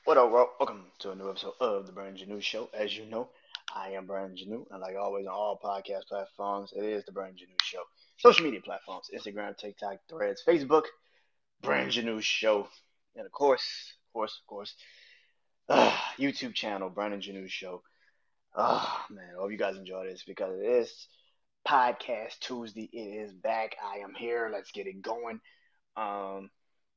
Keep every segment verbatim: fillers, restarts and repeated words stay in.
What up, world? Welcome to a new episode of the Brandon Janu Show. As you know, I am Brandon Janu, and like always on all podcast platforms, it is the Brandon Janu Show. Social media platforms: Instagram, TikTok, Threads, Facebook, Brandon Janu Show, and of course, of course, of course, uh, YouTube channel Brandon Janu Show. Oh man, I hope you guys enjoy this because it is Podcast Tuesday. It is back. I am here. Let's get it going. Um,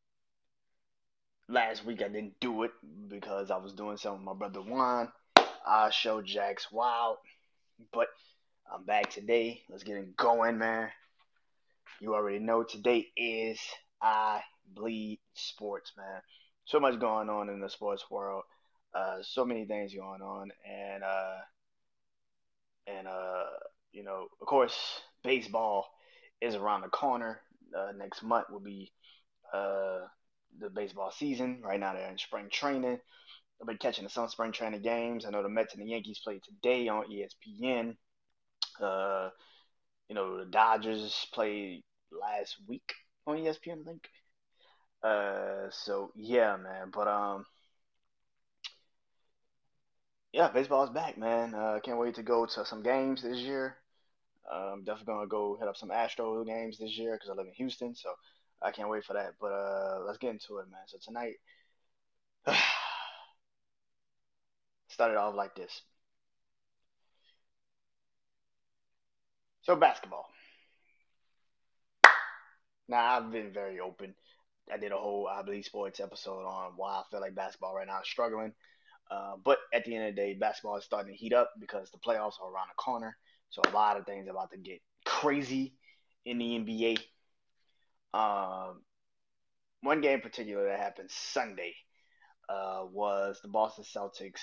Last week I didn't do it because I was doing something with my brother Juan. I showed Jax Wild, but I'm back today. Let's get it going, man. You already know today is I Bleed Sports, man. So much going on in the sports world. Uh, so many things going on, and uh, and uh, you know, of course, baseball is around the corner. Uh, next month will be uh, the baseball season. Right now, they're in spring training. I've been catching some spring training games. I know the Mets and the Yankees played today on E S P N. Uh, you know, the Dodgers played last week on E S P N, I think. Uh, so yeah, man. But um, yeah, baseball's back, man. Uh, can't wait to go to some games this year. Um, definitely gonna go hit up some Astro games this year because I live in Houston, so I can't wait for that. But uh, let's get into it, man. So tonight, started off like this. So basketball. Now I've been very open. I did a whole I Believe Sports episode on why I feel like basketball right now is struggling. Uh, but at the end of the day, basketball is starting to heat up because the playoffs are around the corner. So a lot of things are about to get crazy in the N B A. Um, One game in particular that happened Sunday uh, was the Boston Celtics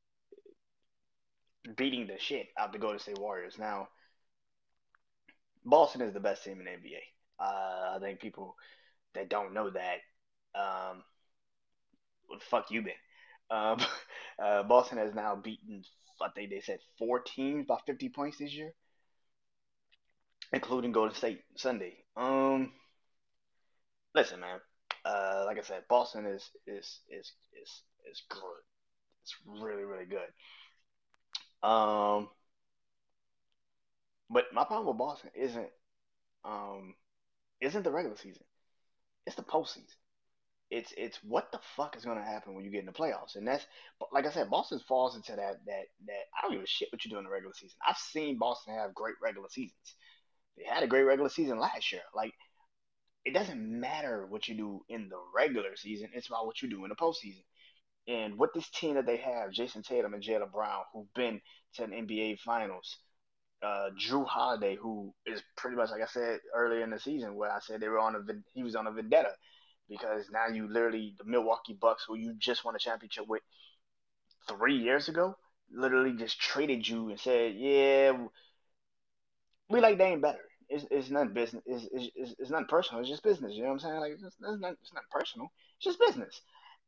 beating the shit out the Golden State Warriors. Now, Boston is the best team in the N B A. Uh, I think people that don't know that, um, what the fuck you been? Um, uh, Boston has now beaten, I think they said four teams by fifty points this year, including Golden State Sunday. Um, Listen, man. Uh, like I said, Boston is is is is is good. It's really really good. Um, but my problem with Boston isn't um isn't the regular season. It's the postseason. It's it's what the fuck is gonna happen when you get in the playoffs, and that's like I said, Boston falls into that that that I don't give a shit what you do in the regular season. I've seen Boston have great regular seasons. They had a great regular season last year. Like it doesn't matter what you do in the regular season; it's about what you do in the postseason. And with this team that they have, Jason Tatum and Jaylen Brown, who've been to an N B A Finals, uh, Drew Holiday, who is pretty much like I said earlier in the season, where I said they were on a he was on a vendetta because now you literally the Milwaukee Bucks, who you just won a championship with three years ago, literally just traded you and said, yeah, we like Dame better. It's, it's not business. It's, it's, it's, it's not personal. It's just business. You know what I'm saying? Like it's, it's not it's not personal. It's just business.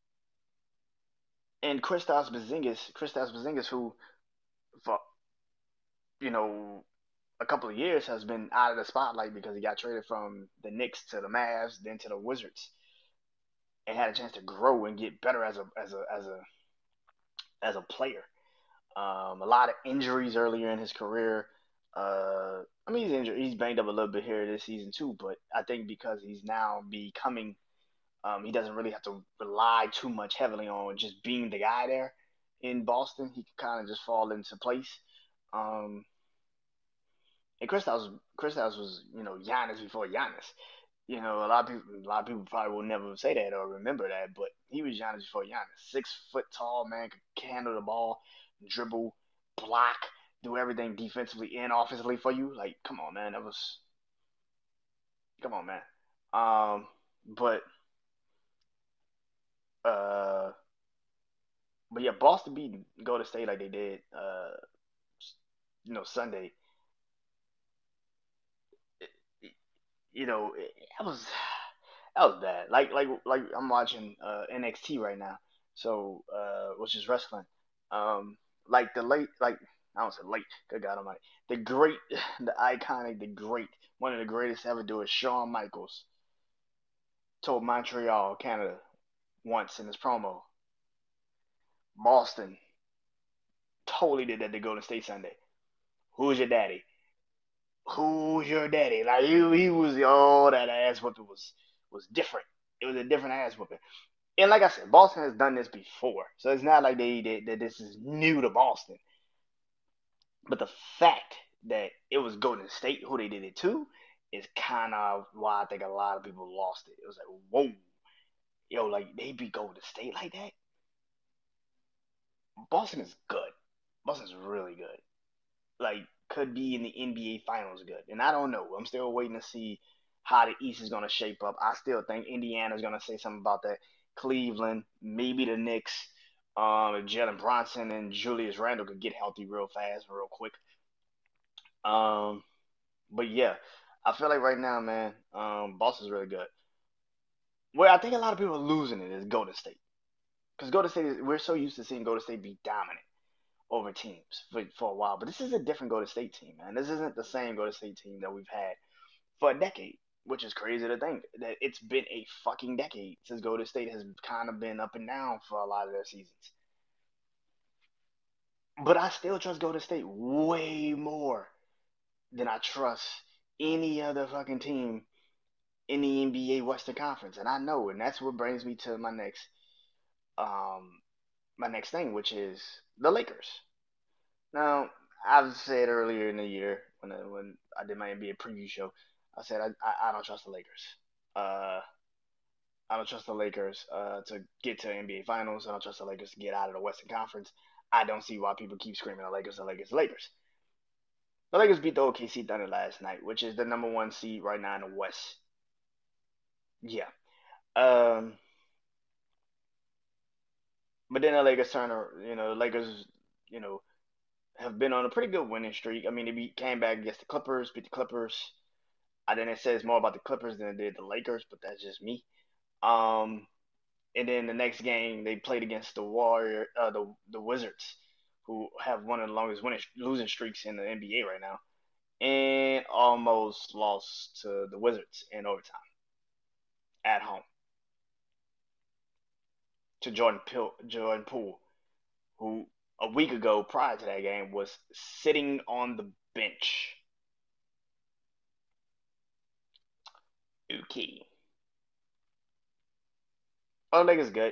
And Kristaps Porzingis, Kristaps Porzingis, who for you know a couple of years has been out of the spotlight because he got traded from the Knicks to the Mavs, then to the Wizards, and had a chance to grow and get better as a as a as a as a player. Um, a lot of injuries earlier in his career. Uh, I mean, he's injured. He's banged up a little bit here this season too, but I think because he's now becoming, um, he doesn't really have to rely too much heavily on just being the guy there in Boston. He can kind of just fall into place. Um, and Kristaps, Kristaps was, you know, Giannis before Giannis. You know, a lot of people, a lot of people probably will never say that or remember that, but he was Giannis before Giannis. Six foot tall man, could handle the ball, dribble, block, do everything defensively and offensively for you. Like, come on, man, that was, come on, man. Um, but, uh, but yeah, Boston beat Golden State like they did, uh, you know, Sunday. You know, that was that was bad. Like like like I'm watching uh, N X T right now, so uh, which is wrestling. Um, like the late, like I don't say late. Good God Almighty, the great, the iconic, the great, one of the greatest to ever do it. Shawn Michaels told Montreal, Canada, once in his promo. Boston totally did that to Golden State Sunday. Who's your daddy? Who's your daddy? Like he, he was oh that ass whooping was was different. It was a different ass whooping. And like I said, Boston has done this before, so it's not like they, they that this is new to Boston. But the fact that it was Golden State who they did it to is kind of why I think a lot of people lost it. It was like, whoa, yo, like they beat Golden State like that. Boston is good. Boston's really good. Like could be in the N B A Finals good, and I don't know. I'm still waiting to see how the East is gonna shape up. I still think Indiana's gonna say something about that. Cleveland, maybe the Knicks. Um, if Jalen Bronson and Julius Randle could get healthy real fast, real quick. Um, but yeah, I feel like right now, man, um, Boston's really good. Where I think a lot of people are losing it is Golden State, because Golden State is we're so used to seeing Golden State be dominant over teams for, for a while. But this is a different Golden State team, man. This isn't the same Golden State team that we've had for a decade, which is crazy to think that it's been a fucking decade since Golden State has kind of been up and down for a lot of their seasons. But I still trust Golden State way more than I trust any other fucking team in the N B A Western Conference, and I know, and that's what brings me to my next um my next thing, which is the Lakers. Now, I've said earlier in the year when I, when I did my N B A preview show, I said I, I, I don't trust the Lakers. Uh, I don't trust the Lakers uh, to get to N B A Finals. I don't trust the Lakers to get out of the Western Conference. I don't see why people keep screaming the Lakers, the Lakers, the Lakers. The Lakers beat the O K C Thunder last night, which is the number one seed right now in the West. Yeah. Um, but then the Lakers turn, you know, the Lakers, you know, have been on a pretty good winning streak. I mean, they beat, came back against the Clippers, beat the Clippers. I think it says more about the Clippers than it did the Lakers, but that's just me. Um, and then the next game they played against the Warrior, uh, the the Wizards, who have one of the longest winning losing streaks in the N B A right now, and almost lost to the Wizards in overtime at home to Jordan Poole, Jordan Poole, who a week ago prior to that game was sitting on the bench. Okay, oh, Lakers good.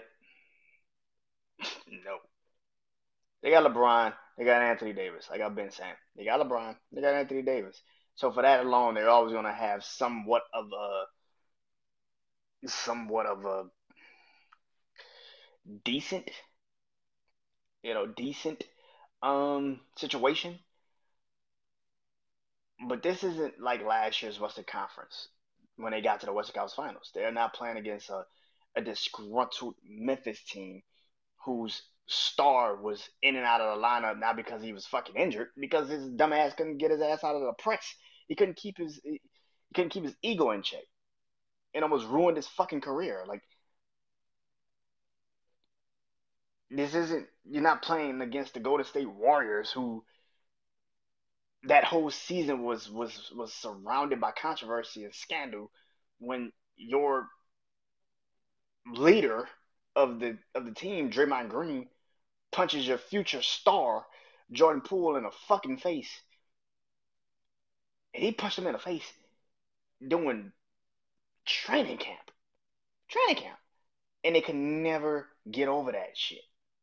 No, they got LeBron. They got Anthony Davis. Like I've been saying, they got LeBron. They got Anthony Davis. So for that alone, they're always going to have somewhat of a somewhat of a decent, you know, decent um situation. But this isn't like last year's Western Conference when they got to the Western Conference Finals. They're not playing against a, a disgruntled Memphis team whose star was in and out of the lineup not because he was fucking injured, because his dumb ass couldn't get his ass out of the press. He couldn't keep his he couldn't keep his ego in check. It almost ruined his fucking career. Like this isn't you're not playing against the Golden State Warriors who that whole season was was was surrounded by controversy and scandal when your leader of the of the team, Draymond Green, punches your future star, Jordan Poole, in the fucking face. And he punched him in the face during training camp. Training camp. And they could never get over that shit.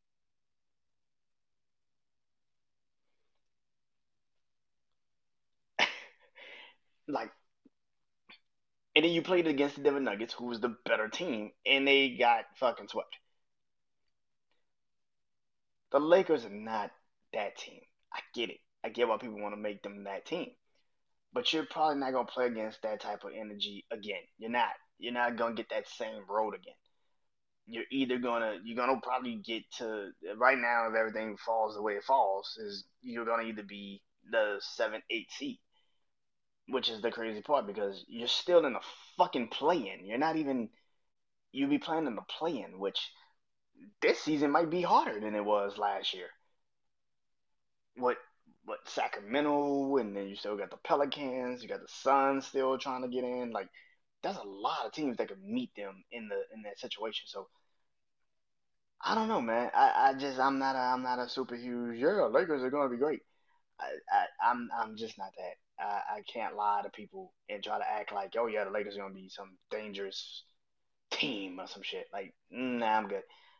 Like, and then you played against the Denver Nuggets, who was the better team, and they got fucking swept. The Lakers are not that team. I get it. I get why people want to make them that team. But you're probably not gonna play against that type of energy again. You're not. You're not gonna get that same road again. You're either gonna you're gonna probably get to right now if everything falls the way it falls is you're gonna either be the seven eight seed, which is the crazy part because you're still in the fucking play in. You're not even you'll be playing in the play in, which this season might be harder than it was last year. What what Sacramento, and then you still got the Pelicans, you got the Suns still trying to get in. Like there's a lot of teams that could meet them in the in that situation. So I don't know, man. I, I just I'm not a I'm not a super huge. Yeah, Lakers are gonna be great. I, I I'm I'm just not that. I, I can't lie to people and try to act like, oh yeah, the Lakers are gonna be some dangerous team or some shit. Like, mm, nah, I'm good.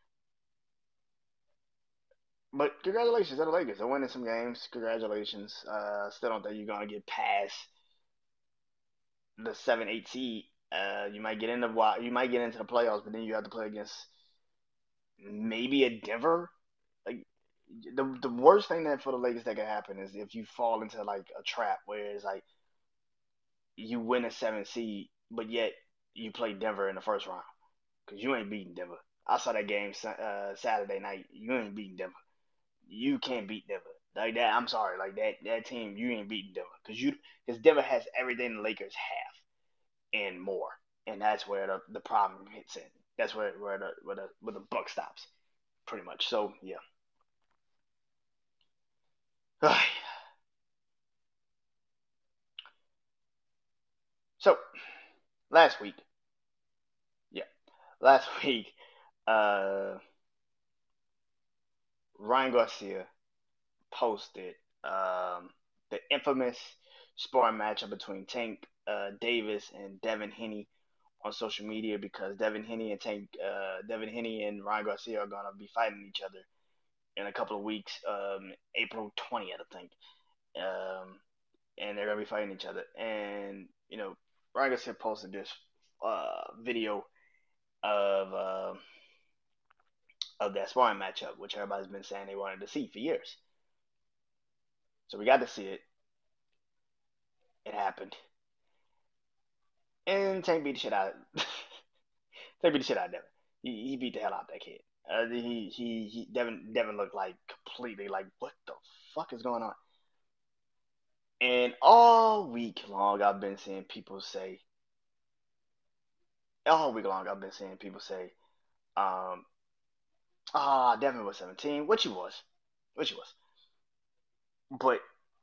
But congratulations to the Lakers. They're winning some games. Congratulations. Uh, still don't think you're gonna get past the seven, eight seed. Uh, you might get into you might get into the playoffs, but then you have to play against maybe a Denver. Like the the worst thing that for the Lakers that could happen is if you fall into like a trap where it's like you win a seven seed, but yet you play Denver in the first round because you ain't beating Denver. I saw that game uh, Saturday night. You ain't beating Denver. You can't beat Denver like that. I'm sorry, like that that team you ain't beating Denver because you because Denver has everything the Lakers have and more, and that's where the, the problem hits in. That's where where the where the where the buck stops, pretty much. So yeah. So last week, yeah, last week, uh, Ryan Garcia posted um, the infamous sparring matchup between Tank uh, Davis and Devin Haney on social media because Devin Haney and Tank, uh, Devin Haney and Ryan Garcia are gonna be fighting each other in a couple of weeks, um, April twentieth, I think, um, and they're gonna be fighting each other. And you know, Ryan Garcia posted this uh, video of uh, of that sparring matchup, which everybody's been saying they wanted to see for years. So we got to see it. It happened, and Tank beat the shit out. Of Tank beat the shit out of Devin. He, he beat the hell out of that kid. Uh, he, he he Devin Devin looked like completely like what the fuck is going on? And all week long, I've been seeing people say, all week long, I've been seeing people say, um, ah, Devin was seventeen, which he was, which he was. But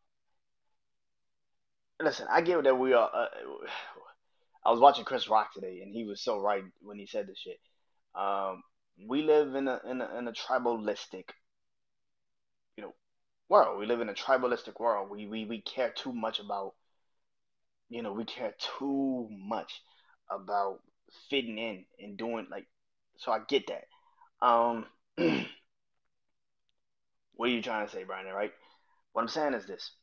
listen, I get that we are. Uh, I was watching Chris Rock today, and he was so right when he said this shit. Um, we live in a in a in a tribalistic, you know, world. We live in a tribalistic world. We we we care too much about, you know, we care too much about fitting in and doing like. So I get that. Um, what are you trying to say, Brandon? Right? What I'm saying is this: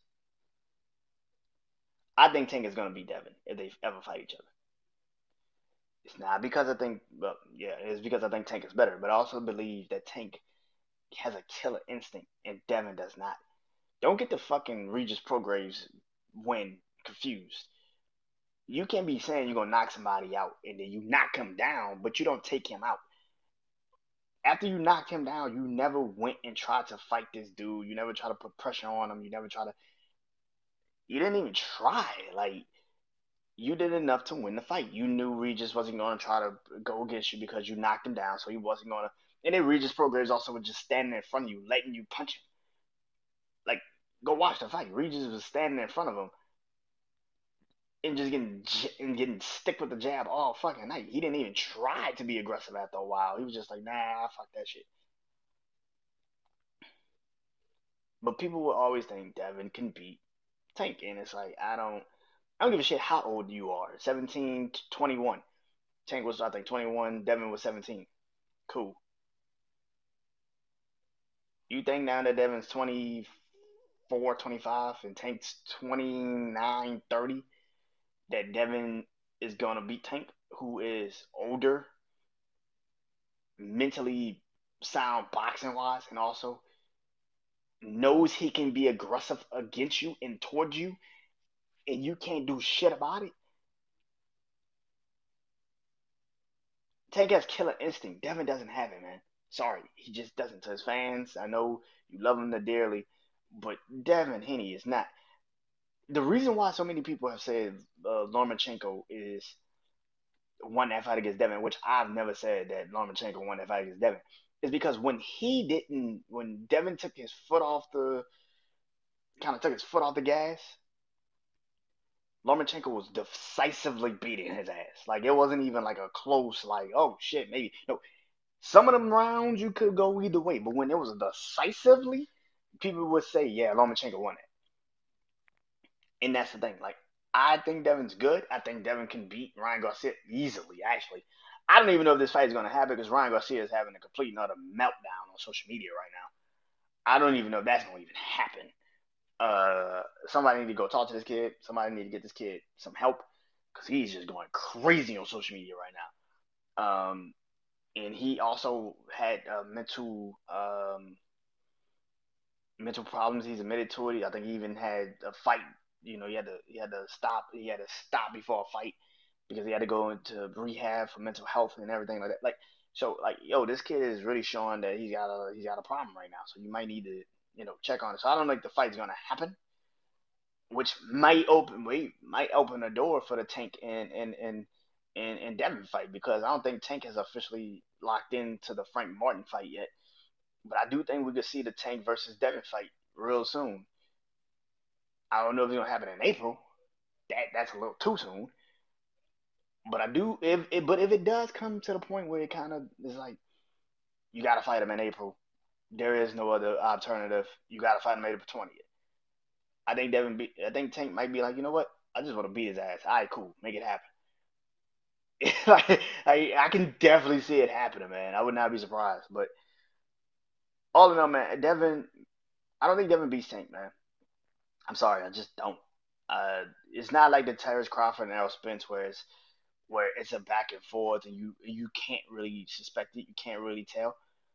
I think Tank is gonna beat Devin if they ever fight each other. It's not because I think, well, yeah, it's because I think Tank is better, but I also believe that Tank has a killer instinct and Devin does not. Don't get the fucking Regis Prograis win confused. You can be saying you're gonna knock somebody out and then you knock him down, but you don't take him out. After you knocked him down, you never went and tried to fight this dude. You never try to put pressure on him. You never try to. You didn't even try. Like you did enough to win the fight. You knew Regis wasn't going to try to go against you because you knocked him down, so he wasn't going to. And then Regis Prograis also was just standing in front of you, letting you punch him. Like, go watch the fight. Regis was standing in front of him and just getting and getting stick with the jab all fucking night. He didn't even try to be aggressive after a while. He was just like, nah, fuck that shit. But people will always think Devin can beat Tank, and it's like I don't, I don't give a shit how old you are. seventeen, twenty-one. Tank was I think twenty-one. Devin was seventeen. Cool. You think now that Devin's twenty-four, twenty-five, and Tank's twenty-nine, thirty, that Devin is gonna beat Tank, who is older, mentally sound boxing wise, and also knows he can be aggressive against you and towards you, and you can't do shit about it. Tank has killer instinct. Devin doesn't have it, man. Sorry, he just doesn't. To his fans, I know you love him to dearly, but Devin Haney is not. The reason why so many people have said uh, Lomachenko is won that fight against Devin, which I've never said that Lomachenko won that fight against Devin, is because when he didn't, when Devin took his foot off the, kind of took his foot off the gas, Lomachenko was decisively beating his ass. Like it wasn't even like a close, like oh shit, maybe no. Some of them rounds you could go either way, but when it was decisively, people would say, "Yeah, Lomachenko won it." And that's the thing. Like, I think Devin's good. I think Devin can beat Ryan Garcia easily. Actually, I don't even know if this fight is going to happen because Ryan Garcia is having a complete and utter meltdown on social media right now. I don't even know if that's going to even happen. Uh, somebody need to go talk to this kid. Somebody need to get this kid some help because he's just going crazy on social media right now. Um, and he also had uh, mental um, mental problems. He's admitted to it. I think he even had a fight. You know, he had to he had to stop. He had to stop before a fight because he had to go into rehab for mental health and everything like that. Like so, like yo, this kid is really showing that he's got a he's got a problem right now. So you might need to you know check on it. So I don't think the fight's gonna happen, which might open wait might open a door for the Tank and and and and, and Devin fight because I don't think Tank has officially locked into the Frank Martin fight yet. But I do think we could see the Tank versus Devin fight real soon. I don't know if it's gonna happen in April. That that's a little too soon. But I do if it, but if it does come to the point where it kind of is like you gotta fight him in April, there is no other alternative. You gotta fight him April twentieth. I think Devin, be, I think Tank might be like, you know what? I just want to beat his ass. All right, cool, make it happen. like, I, I can definitely see it happening, man. I would not be surprised. But all in all, man, Devin, I don't think Devin beats Tank, man. I'm sorry, I just don't. Uh, it's not like the Terrence Crawford and Errol Spence where it's where it's a back and forth and you you can't really suspect it, you can't really tell.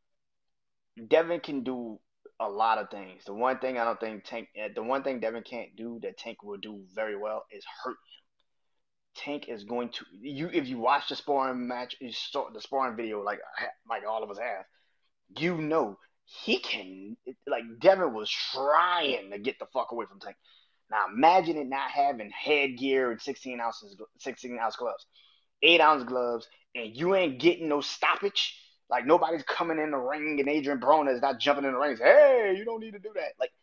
Devin can do a lot of things. The one thing I don't think Tank, uh, the one thing Devin can't do that Tank will do very well is hurt. Tank is going to you if you watch the sparring match, you saw the sparring video like like all of us have. You know he can like Devin was trying to get the fuck away from Tank. Now imagine it not having headgear and sixteen ounces, sixteen ounce gloves, eight ounce gloves, and you ain't getting no stoppage. Like nobody's coming in the ring, and Adrian Broner is not jumping in the ring. And say, hey, you don't need to do that. Like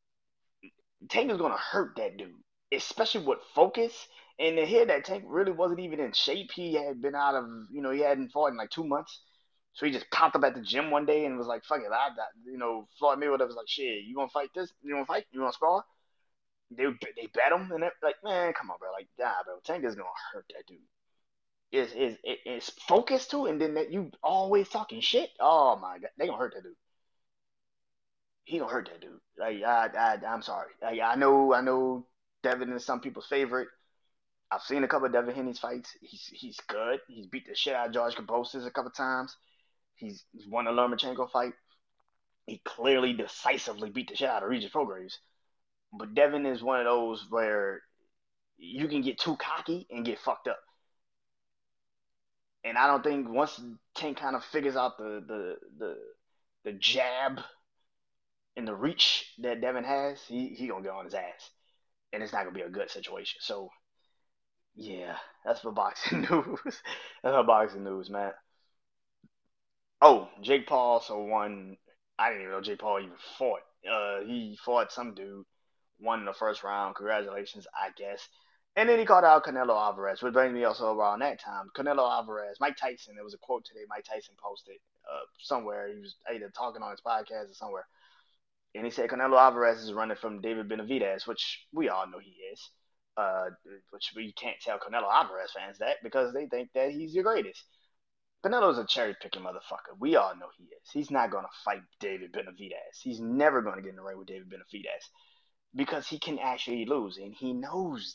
Tank is gonna hurt that dude, especially with focus. And to hear that Tank really wasn't even in shape, he had been out of, you know, he hadn't fought in like two months. So he just popped up at the gym one day and was like, "Fuck it, I, got," you know." Floyd Mayweather was like, "Shit, you gonna fight this? You gonna fight? You gonna spar?" They they bet him and they're like, "Man, come on, bro. Like, nah, bro. Tank is gonna hurt that dude. Is is is focused too, and then that you always talking shit. Oh my god, they gonna hurt that dude. He gonna hurt that dude. Like, I, I I'm sorry. Like, I know I know Devin is some people's favorite. I've seen a couple of Devin Haney's fights. He's he's good. He's beat the shit out of George Kambosos a couple times. He's, he's won the Lomachenko fight. He clearly decisively beat the shit out of Regis Prograis. But Devin is one of those where you can get too cocky and get fucked up. And I don't think once Tank kind of figures out the the the, the jab and the reach that Devin has, he he gonna get on his ass, and it's not gonna be a good situation. So yeah, that's for boxing news. That's for boxing news, man. Oh, Jake Paul also won. I didn't even know Jake Paul even fought. Uh, he fought some dude, won in the first round. Congratulations, I guess. And then he called out Canelo Alvarez, which brings me also around that time. Canelo Alvarez, Mike Tyson. There was a quote today. Mike Tyson posted uh, somewhere. He was either talking on his podcast or somewhere, and he said Canelo Alvarez is running from David Benavidez, which we all know he is. Uh, which we can't tell Canelo Alvarez fans that because they think that he's the greatest. Canelo's a cherry picking motherfucker. We all know he is. He's not gonna fight David Benavidez. He's never gonna get in the ring with David Benavidez because he can actually lose, and he knows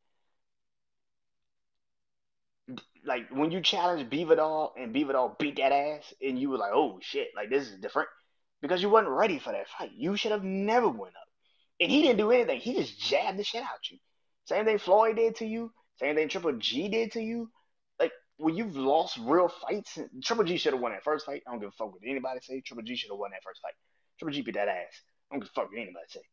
that. Like when you challenge Beavidal and Beavidal beat that ass, and you were like, "Oh shit, like this is different," because you wasn't ready for that fight. You should have never went up, and he didn't do anything. He just jabbed the shit out you. Same thing Floyd did to you. Same thing Triple G did to you. Like when you've lost real fights, Triple G should have won that first fight. I don't give a fuck what anybody say. Triple G should have won that first fight. Triple G beat that ass. I don't give a fuck what anybody say.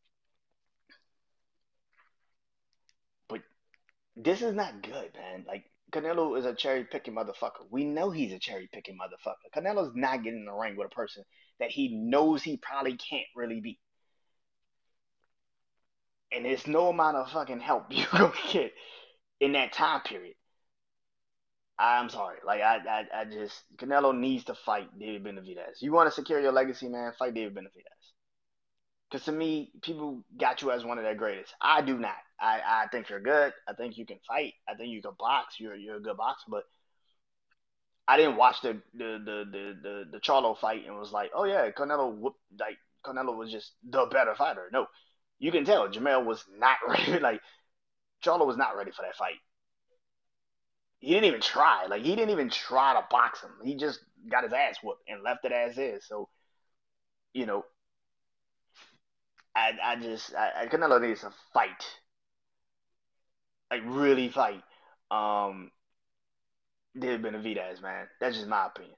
But this is not good, man. Like Canelo is a cherry picking motherfucker. We know he's a cherry picking motherfucker. Canelo's not getting in the ring with a person that he knows he probably can't really beat. And there's no amount of fucking help you gonna get in that time period. I'm sorry. Like I, I, I just Canelo needs to fight David Benavidez. You want to secure your legacy, man? Fight David Benavidez. Because to me, people got you as one of their greatest. I do not. I, I think you're good. I think you can fight. I think you can box. You're you're a good boxer. But I didn't watch the the the the the, the Charlo fight and was like, oh yeah, Canelo whooped like Canelo was just the better fighter. No, you can tell Jamel was not ready. Like Charlo was not ready for that fight. He didn't even try. Like he didn't even try to box him. He just got his ass whooped and left it as is. So you know, I I just I, Canelo needs to fight, like really fight. Um, David Benavidez, man. That's just my opinion.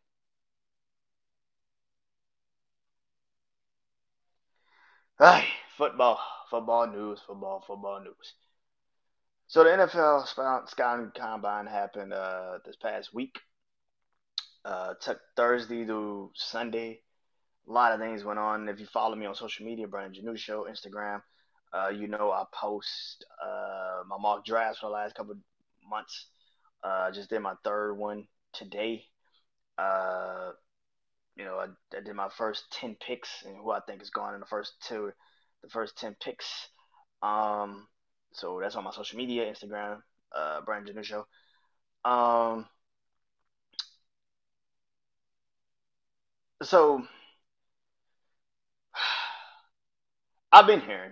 Hey, football, football news, football, football news. So the N F L scouting combine happened uh, this past week. Uh, took Thursday to Sunday. A lot of things went on. If you follow me on social media, Brian Janu Show, Instagram, uh, you know I post uh, my mock drafts for the last couple of months. Uh, just did my third one today. Uh, you know, I, I did my first ten picks and who I think is going in the first two, the first ten picks. Um, so that's on my social media, Instagram, uh, Brian Janu Show. Um, so I've been hearing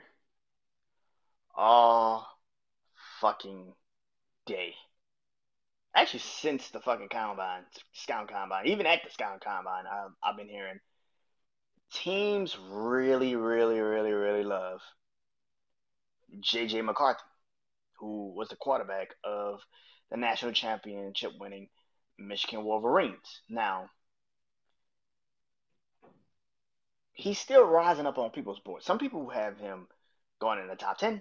all fucking day. Actually, since the fucking combine, scout combine, even at the scout combine, I've, I've been hearing teams really, really, really, really love J J McCarthy, who was the quarterback of the national championship winning Michigan Wolverines. Now, he's still rising up on people's boards. Some people have him going in the top ten.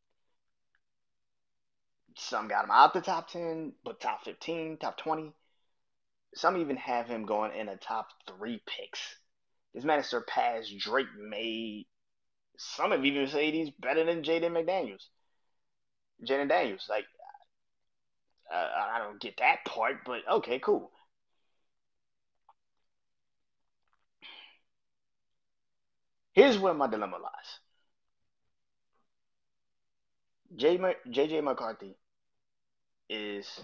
Some got him out the top ten, but top fifteen, top twenty. Some even have him going in the top three picks. This man has surpassed Drake May. Some have even said he's better than Jaden McDaniels. Jaden Daniels. Like, uh, I don't get that part, but okay, cool. Here's where my dilemma lies. J J McCarthy is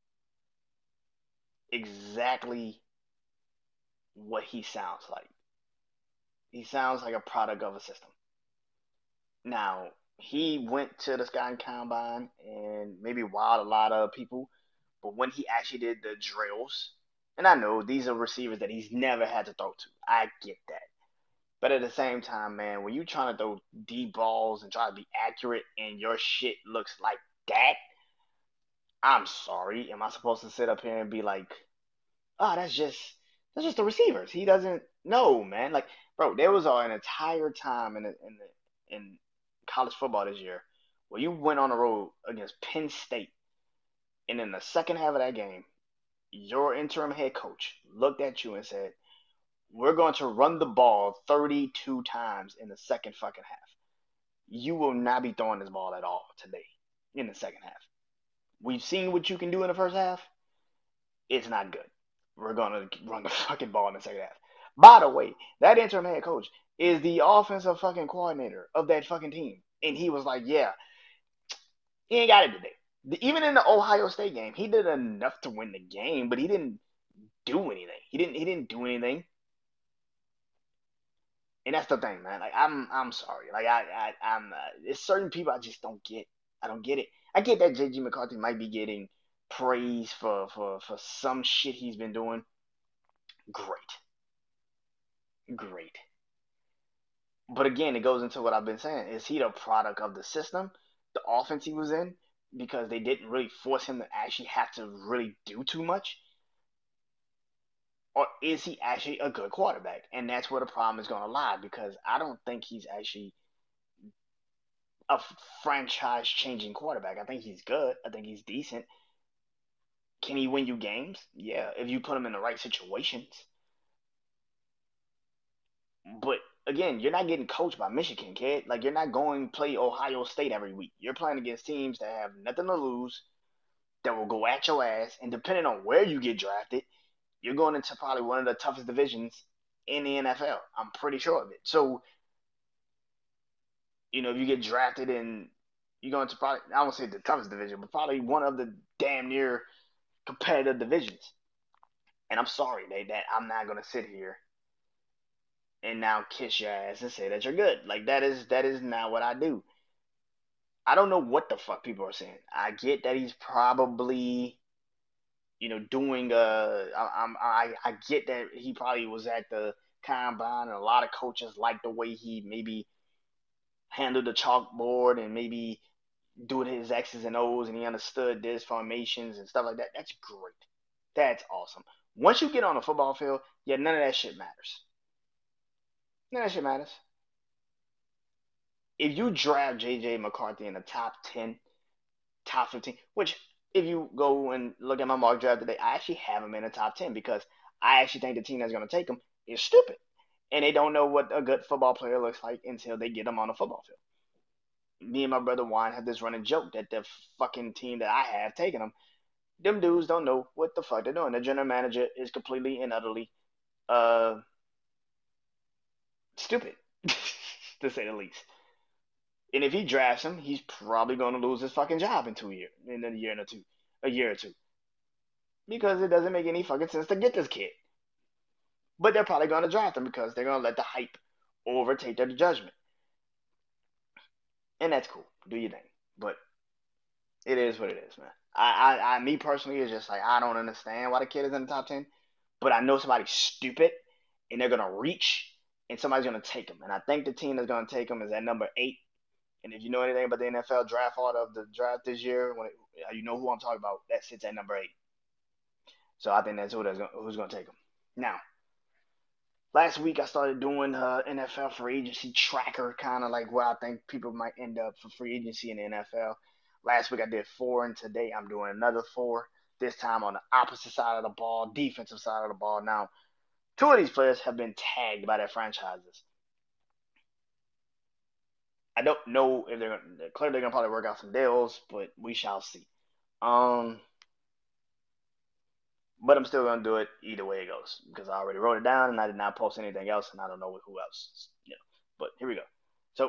exactly what he sounds like. He sounds like a product of a system. Now, he went to the Sky Combine and maybe wowed a lot of people, but when he actually did the drills, and I know these are receivers that he's never had to throw to. I get that. But at the same time, man, when you trying to throw deep balls and try to be accurate and your shit looks like that, I'm sorry. Am I supposed to sit up here and be like, oh, that's just that's just the receivers. He doesn't know, man. Like, bro, there was an entire time in the, in the, in college football this year where you went on the road against Penn State, and in the second half of that game, your interim head coach looked at you and said, "We're going to run the ball thirty-two times in the second fucking half. You will not be throwing this ball at all today in the second half. We've seen what you can do in the first half. It's not good. We're gonna run the fucking ball in the second half." By the way, that interim head coach is the offensive fucking coordinator of that fucking team, and he was like, "Yeah, he ain't got it today." Even in the Ohio State game, he did enough to win the game, but he didn't do anything. He didn't. He didn't do anything, and that's the thing, man. Like I'm, I'm sorry. Like I, I I'm. Uh, there's certain people I just don't get. I don't get it. I get that J J McCarthy might be getting praise for for for some shit he's been doing. Great, great. But again, it goes into what I've been saying. Is he the product of the system, the offense he was in, because they didn't really force him to actually have to really do too much? Or is he actually a good quarterback? And that's where the problem is going to lie because I don't think he's actually a franchise changing quarterback. I think he's good. I think he's decent. Can he win you games? Yeah, if you put him in the right situations. But again, you're not getting coached by Michigan, kid. Like you're not going to play Ohio State every week. You're playing against teams that have nothing to lose. that will go at your ass, and depending on where you get drafted, you're going into probably one of the toughest divisions in the N F L. I'm pretty sure of it. So, you know, if you get drafted in, you're going to probably, I won't say the toughest division, but probably one of the damn near competitive divisions. And I'm sorry, they, that I'm not going to sit here and now kiss your ass and say that you're good. Like, that is that is not what I do. I don't know what the fuck people are saying. I get that he's probably, you know, doing uh I, am I I get that he probably was at the combine, and a lot of coaches like the way he maybe handled the chalkboard and maybe doing his X's and O's, and he understood this formations and stuff like that. That's great. That's awesome. Once you get on the football field, yeah, none of that shit matters. None of that shit matters. If you draft J J McCarthy in the top ten, top fifteen, which if you go and look at my mock draft today, I actually have him in the top ten because I actually think the team that's going to take him is stupid. And they don't know what a good football player looks like until they get him on the football field. Me and my brother Juan have this running joke that the fucking team that I have taken them, them dudes don't know what the fuck they're doing. The general manager is completely and utterly uh stupid, to say the least. And if he drafts him, he's probably going to lose his fucking job in two years, in a year or two, a year or two, because it doesn't make any fucking sense to get this kid. But they're probably going to draft him because they're going to let the hype overtake their judgment, and that's cool. Do your thing, but it is what it is, man. I, I, I, me personally, is just like I don't understand why the kid is in the top ten, but I know somebody's stupid, and they're gonna reach, and somebody's gonna take him, and I think the team that's gonna take him is at number eight. And if you know anything about the N F L draft order of the draft this year, when it, you know who I'm talking about, that sits at number eight. So I think that's who that's gonna, who's going to take him. Now, last week I started doing uh, N F L free agency tracker, kind of like where I think people might end up for free agency in the N F L. Last week I did four, and today I'm doing another four. This time on the opposite side of the ball, defensive side of the ball. Now, two of these players have been tagged by their franchises. I don't know if they're gonna, clearly gonna probably work out some deals, but we shall see. Um, but I'm still gonna do it either way it goes because I already wrote it down and I did not post anything else, and I don't know who else. You know, but here we go. So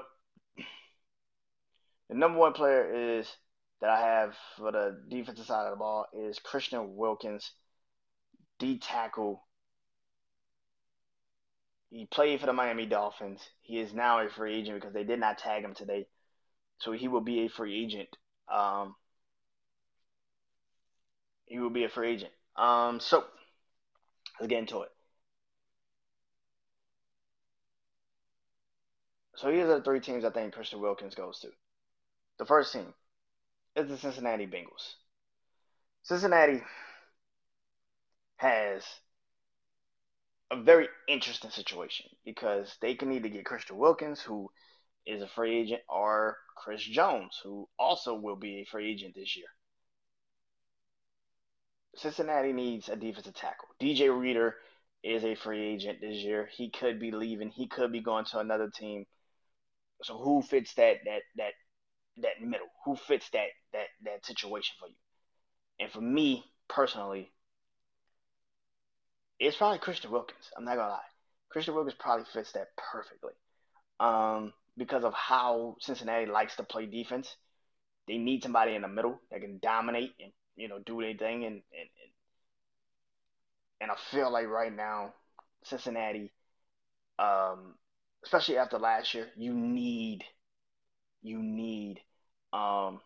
the number one player is that I have for the defensive side of the ball is Christian Wilkins, D tackle. He played for the Miami Dolphins. He is now a free agent because they did not tag him today, so he will be a free agent. Um, he will be a free agent. Um, so let's get into it. So here's the three teams I think Christian Wilkins goes to. The first team is the Cincinnati Bengals. Cincinnati has a very interesting situation because they can either get Christian Wilkins, who is a free agent, or Chris Jones, who also will be a free agent this year. Cincinnati needs a defensive tackle. D J Reader is a free agent this year. He could be leaving. He could be going to another team. So who fits that that that that middle? Who fits that that that situation for you? And for me personally, it's probably Christian Wilkins. I'm not gonna lie. Christian Wilkins probably fits that perfectly. Um, because of how Cincinnati likes to play defense. They need somebody in the middle that can dominate and you know do anything. And and, and and I feel like right now, Cincinnati, um, especially after last year, you need you need um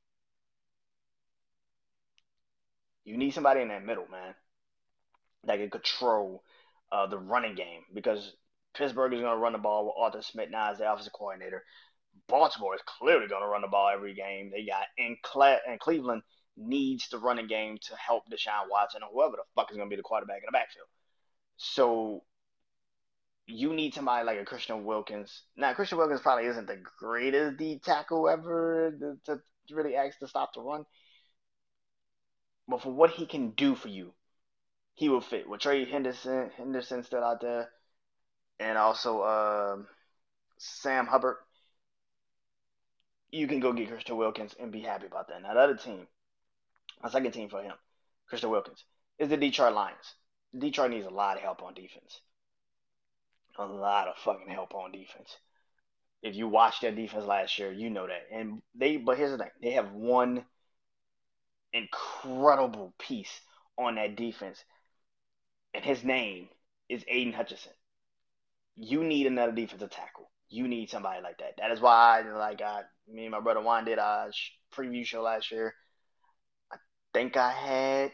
you need somebody in that middle, man, that can control uh, the running game because Pittsburgh is going to run the ball with Arthur Smith now as the offensive coordinator. Baltimore is clearly going to run the ball every game they got, and, Cle- and Cleveland needs the running game to help Deshaun Watson or whoever the fuck is going to be the quarterback in the backfield. So you need somebody like a Christian Wilkins. Now, Christian Wilkins probably isn't the greatest D tackle ever to, to really ask to stop the run, but for what he can do for you, he will fit. With Trey Henderson, Henderson still out there, and also um, Sam Hubbard, you can go get Christian Wilkins and be happy about that. Now, the other team A second team for him, Christian Wilkins, is the Detroit Lions. Detroit needs a lot of help on defense. A lot of fucking help on defense. If you watched their defense last year, you know that. And they, but here's the thing: they have one incredible piece on that defense, and his name is Aiden Hutchinson. You need another defensive tackle. You need somebody like that. That is why, like, I, me and my brother Juan did a preview show last year. I think I had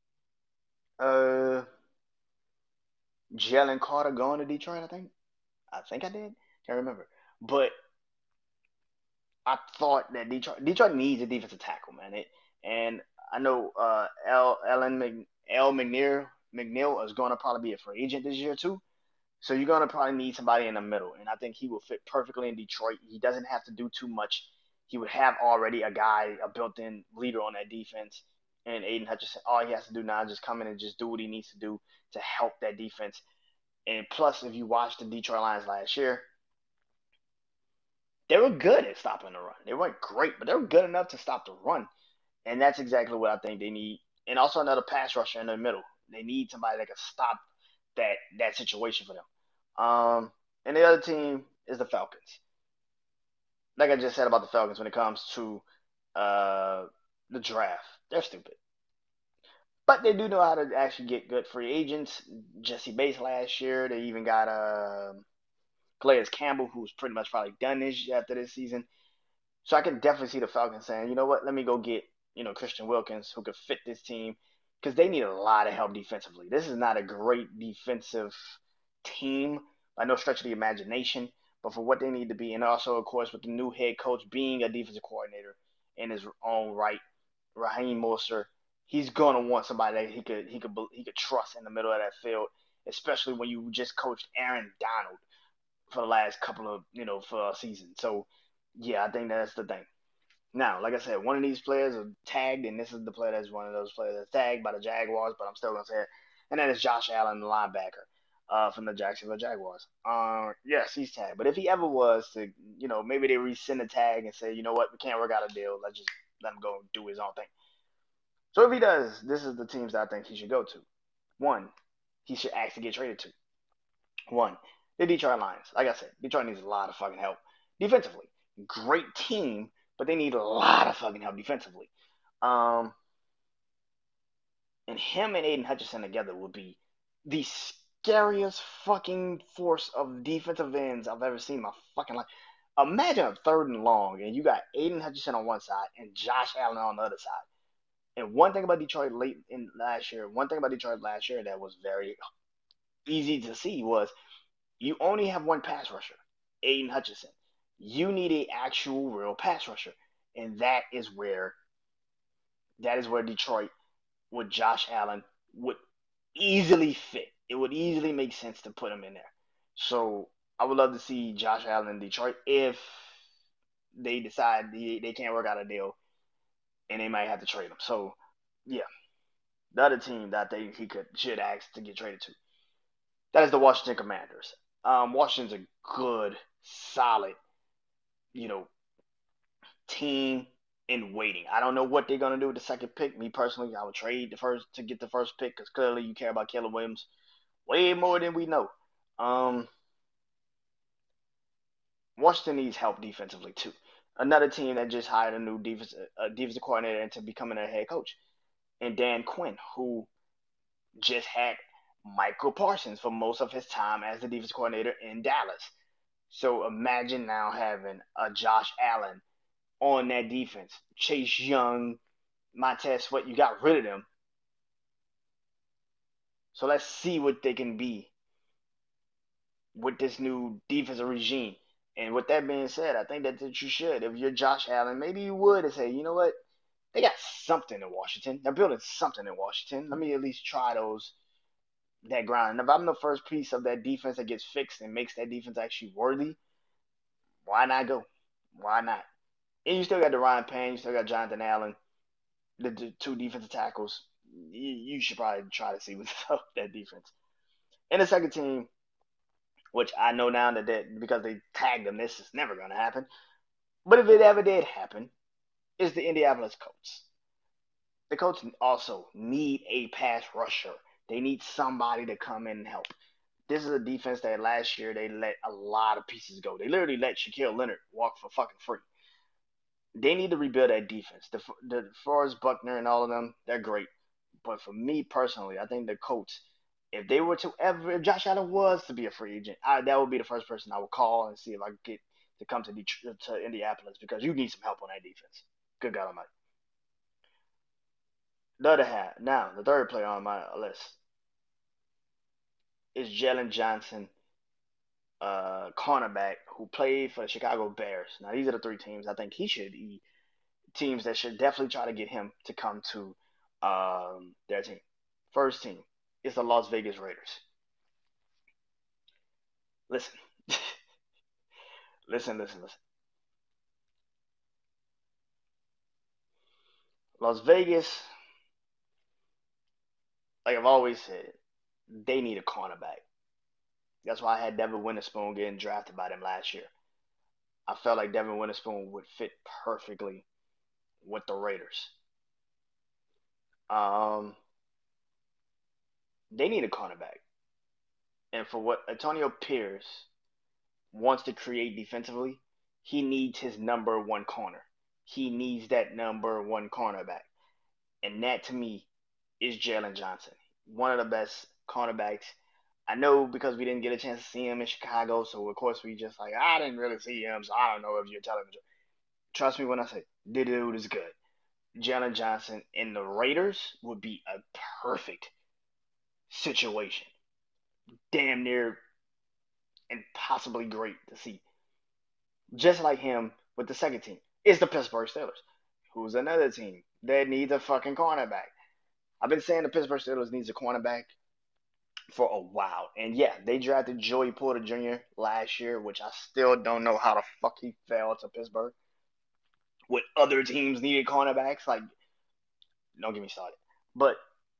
uh Jalen Carter going to Detroit. I think. I think I did. Can't remember. But I thought that Detroit Detroit needs a defensive tackle, man. It, and I know uh, L. Ellen Mc, L. McNeil McNeil is going to probably be a free agent this year too. So you're going to probably need somebody in the middle, and I think he will fit perfectly in Detroit. He doesn't have to do too much. He would have already a guy, a built-in leader on that defense, and Aiden Hutchinson. All he has to do now is just come in and just do what he needs to do to help that defense. And plus, if you watch the Detroit Lions last year, they were good at stopping the run. They weren't great, but they were good enough to stop the run. And that's exactly what I think they need. And also another pass rusher in the middle. They need somebody that can stop that that situation for them. Um, and the other team is the Falcons. Like I just said about the Falcons when it comes to uh, the draft, they're stupid. But they do know how to actually get good free agents. Jesse Bates last year. They even got uh, Calais Campbell, who's pretty much probably done this after this season. So I can definitely see the Falcons saying, you know what, let me go get, you know, Christian Wilkins who could fit this team because they need a lot of help defensively. This is not a great defensive team by no stretch of the imagination, but for what they need to be, and also, of course, with the new head coach being a defensive coordinator in his own right, Raheem Mostert, he's gonna want somebody that he could he could he could trust in the middle of that field, especially when you just coached Aaron Donald for the last couple of you know for a season. So yeah, I think that's the thing. Now, like I said, one of these players are tagged, and this is the player that's one of those players that's tagged by the Jaguars, but I'm still gonna say it, and that is Josh Allen, the linebacker uh, from the Jacksonville Jaguars. Uh, yes, he's tagged, but if he ever was to, you know, maybe they rescind the tag and say, you know what, we can't work out a deal. Let's just let him go do his own thing. So if he does, this is the teams that I think he should go to. One, he should actually get traded to. One, the Detroit Lions. Like I said, Detroit needs a lot of fucking help defensively. Great team, but they need a lot of fucking help defensively. Um, and him and Aiden Hutchinson together would be the scariest fucking force of defensive ends I've ever seen in my fucking life. Imagine a third and long, and you got Aiden Hutchinson on one side and Josh Allen on the other side. And one thing about Detroit late in last year, one thing about Detroit last year that was very easy to see was you only have one pass rusher, Aiden Hutchinson. You need a actual real pass rusher, and that is where that is where Detroit with Josh Allen would easily fit. It would easily make sense to put him in there. So I would love to see Josh Allen in Detroit if they decide they, they can't work out a deal and they might have to trade him. So yeah, the other team that I think he could should ask to get traded to that is the Washington Commanders. Um, Washington's a good, solid, you know, team in waiting. I don't know what they're gonna do with the second pick. Me personally, I would trade the first to get the first pick because clearly you care about Caleb Williams way more than we know. Um, Washington needs help defensively too. Another team that just hired a new defense, a defensive coordinator into becoming a head coach, and Dan Quinn, who just had Michael Parsons for most of his time as the defense coordinator in Dallas. So imagine now having a Josh Allen on that defense. Chase Young, Montez Sweat, you got rid of them. So let's see what they can be with this new defensive regime. And with that being said, I think that, that you should. If you're Josh Allen, maybe you would and say, you know what? They got something in Washington. They're building something in Washington. Let me at least try those that ground. And if I'm the first piece of that defense that gets fixed and makes that defense actually worthy, why not go? Why not? And you still got Ryan Payne, you still got Jonathan Allen, the, the two defensive tackles. You, you should probably try to see what's up with that defense. And the second team, which I know now that they, because they tagged them, this is never going to happen. But if it ever did happen, is the Indianapolis Colts. the Colts also need a pass rusher. They need somebody to come in and help. This is a defense that last year they let a lot of pieces go. They literally let Shaquille Leonard walk for fucking free. They need to rebuild that defense. The the Forrest Buckner and all of them, they're great. But for me personally, I think the Colts, if they were to ever, if Josh Allen was to be a free agent, I, that would be the first person I would call and see if I could get to come to Detroit, to Indianapolis because you need some help on that defense. Good God Almighty. The other half, now the third player on my list is Jalen Johnson, uh, cornerback who played for the Chicago Bears. Now these are the three teams I think he should be teams that should definitely try to get him to come to um, their team. First team is the Las Vegas Raiders. Listen, listen, listen, listen. Las Vegas, like I've always said, they need a cornerback. That's why I had Devin Witherspoon getting drafted by them last year. I felt like Devin Witherspoon would fit perfectly with the Raiders. Um, they need a cornerback, and for what Antonio Pierce wants to create defensively, he needs his number one corner. He needs that number one cornerback. And that to me is Jalen Johnson. One of the best cornerbacks. I know because we didn't get a chance to see him in Chicago, so of course we just like, I didn't really see him, so I don't know if you're telling me. Trust me when I say, the dude is good. Jalen Johnson in the Raiders would be a perfect situation. Damn near impossibly great to see. Just like him with the second team is the Pittsburgh Steelers, who's another team that needs a fucking cornerback. I've been saying the Pittsburgh Steelers needs a cornerback for a while, and yeah, they drafted Joey Porter Junior last year, which I still don't know how the fuck he fell to Pittsburgh. With other teams needed cornerbacks, like don't get me started. But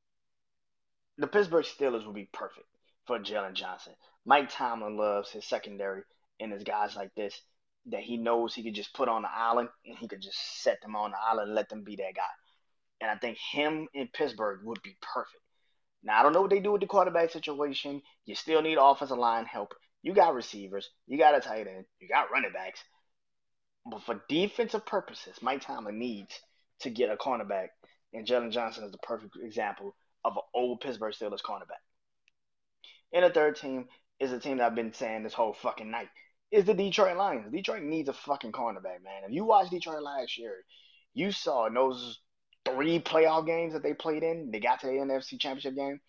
the Pittsburgh Steelers would be perfect for Jalen Johnson. Mike Tomlin loves his secondary and his guys like this that he knows he could just put on the island and he could just set them on the island and let them be that guy. And I think him in Pittsburgh would be perfect. Now I don't know what they do with the quarterback situation. You still need offensive line help. You got receivers, you got a tight end, you got running backs. But for defensive purposes, Mike Tomlin needs to get a cornerback, and Jalen Johnson is the perfect example of an old Pittsburgh Steelers cornerback. And the third team is a team that I've been saying this whole fucking night is the Detroit Lions. Detroit needs a fucking cornerback, man. If you watched Detroit last year, you saw in those three playoff games that they played in, they got to the N F C Championship game.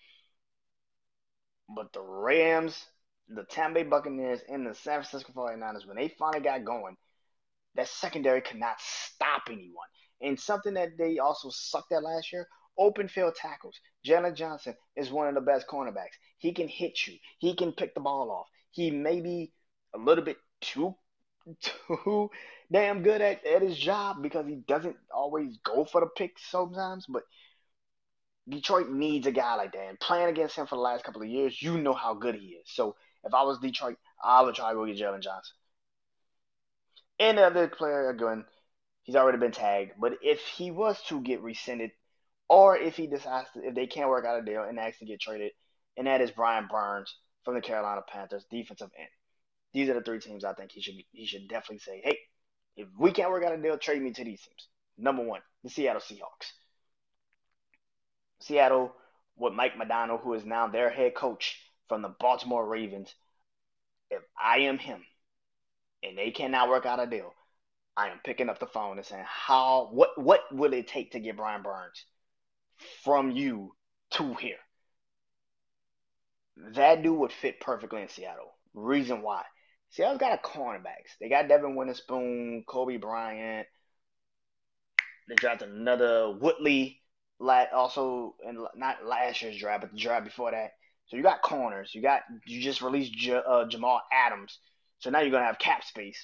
But the Rams, the Tampa Bay Buccaneers, and the San Francisco 49ers, when they finally got going, that secondary could not stop anyone. And something that they also sucked at last year, open field tackles. Jalen Johnson is one of the best cornerbacks. He can hit you. He can pick the ball off. He may be a little bit too too damn good at, at his job because he doesn't always go for the picks sometimes, but Detroit needs a guy like that. And playing against him for the last couple of years, you know how good he is. So if I was Detroit, I would try to go get Jalen Johnson. And the other player again, he's already been tagged. But if he was to get rescinded, or if he decides to, if they can't work out a deal and actually get traded, and that is Brian Burns from the Carolina Panthers, defensive end. These are the three teams I think he should he should definitely say, hey, if we can't work out a deal, trade me to these teams. Number one, the Seattle Seahawks. Seattle with Mike Modano, who is now their head coach from the Baltimore Ravens. If I am him and they cannot work out a deal, I am picking up the phone and saying, how what what will it take to get Brian Burns from you to here? That dude would fit perfectly in Seattle. Reason why. Seattle's got a cornerbacks. They got Devin Witherspoon, Kobe Bryant. They drafted another Woodley, also in not last year's draft, but the draft before that. So you got corners. You got you just released J- uh, Jamal Adams. So now you're gonna have cap space,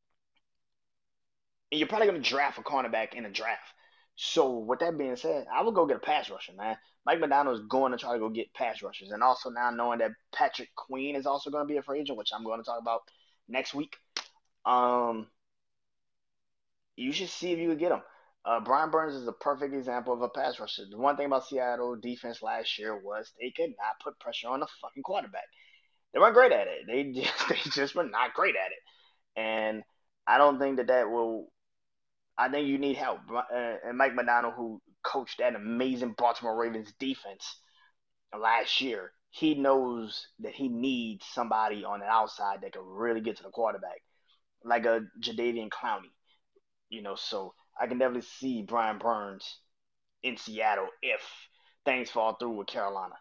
and you're probably gonna draft a cornerback in a draft. So with that being said, I would go get a pass rusher, man. Mike McDonald is going to try to go get pass rushers, and also now knowing that Patrick Queen is also going to be a free agent, which I'm going to talk about next week. Um, you should see if you could get him. Uh, Brian Burns is a perfect example of a pass rusher. The one thing about Seattle defense last year was they could not put pressure on the fucking quarterback. They weren't great at it. They just they just were not great at it. And I don't think that that will. I think you need help. Uh, and Mike Modano, who coached that amazing Baltimore Ravens defense last year, he knows that he needs somebody on the outside that can really get to the quarterback, like a Jadeveon Clowney. You know, so I can definitely see Brian Burns in Seattle if things fall through with Carolina.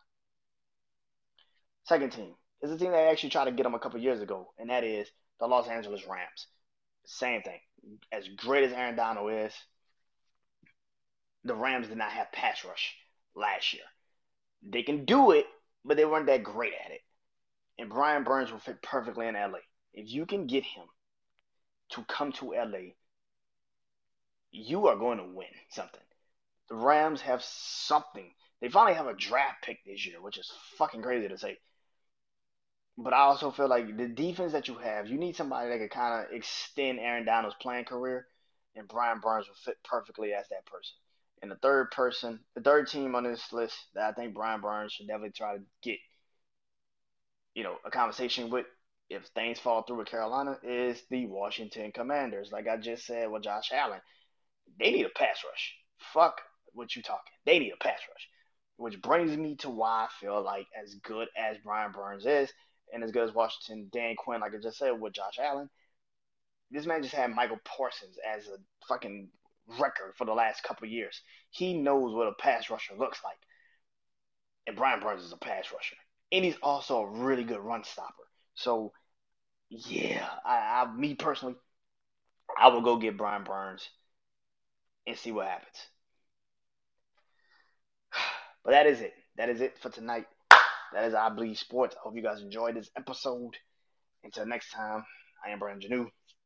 Second team is a team that actually tried to get him a couple years ago, and that is the Los Angeles Rams. Same thing. As great as Aaron Donald is, the Rams did not have pass rush last year. They can do it, but they weren't that great at it. And Brian Burns will fit perfectly in L A. If you can get him to come to L A, you are going to win something. The Rams have something. They finally have a draft pick this year, which is fucking crazy to say. But I also feel like the defense that you have, you need somebody that can kind of extend Aaron Donald's playing career, and Brian Burns will fit perfectly as that person. And the third person, the third team on this list that I think Brian Burns should definitely try to get, you know, a conversation with if things fall through with Carolina is the Washington Commanders. Like I just said with Josh Allen, they need a pass rush. Fuck what you talking. They need a pass rush. Which brings me to why I feel like as good as Brian Burns is, and as good as Washington Dan Quinn, like I just said with Josh Allen, this man just had Michael Parsons as a fucking record for the last couple of years. He knows what a pass rusher looks like. And Brian Burns is a pass rusher. And he's also a really good run stopper. So yeah, I, I me personally, I will go get Brian Burns and see what happens. But that is it. That is it for tonight. That is I Believe Sports. I hope you guys enjoyed this episode. Until next time, I am Brandon Janu.